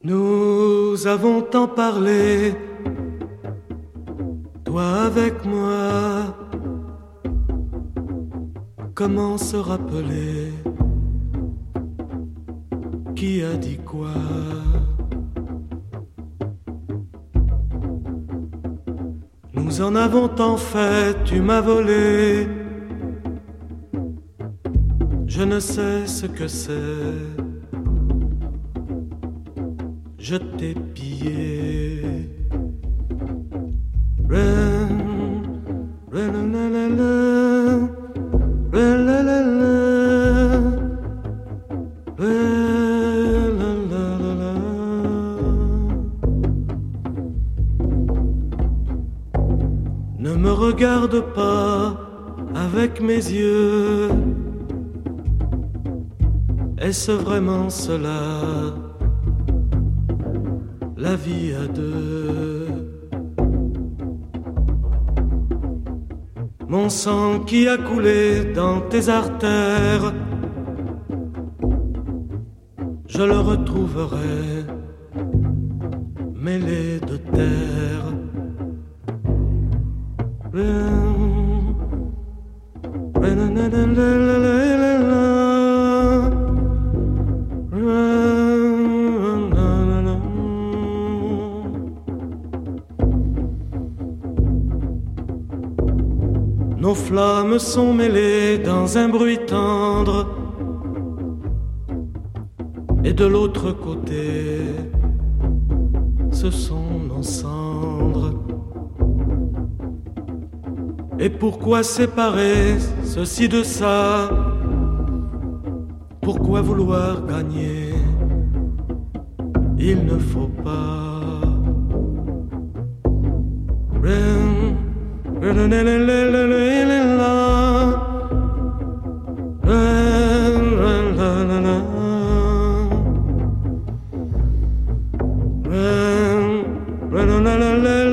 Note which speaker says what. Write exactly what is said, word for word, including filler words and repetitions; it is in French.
Speaker 1: Nous avons tant parlé, toi avec moi. Comment se rappeler qui a dit quoi? Nous en avons tant fait, tu m'as volé. Je ne sais ce que c'est. Je t'ai pillé. Ren, ren, la, la, la, ren, la, la, la, ren, la, la, la, la. Ne me regarde pas avec mes yeux. Est-ce vraiment cela? La vie à deux. Mon sang qui a coulé dans tes artères, je le retrouverai mêlé de terre. Nos flammes sont mêlées dans un bruit tendre. Et de l'autre côté, ce sont nos cendres. Et pourquoi séparer ceci de ça? Pourquoi vouloir gagner? Il ne faut pas. La la la la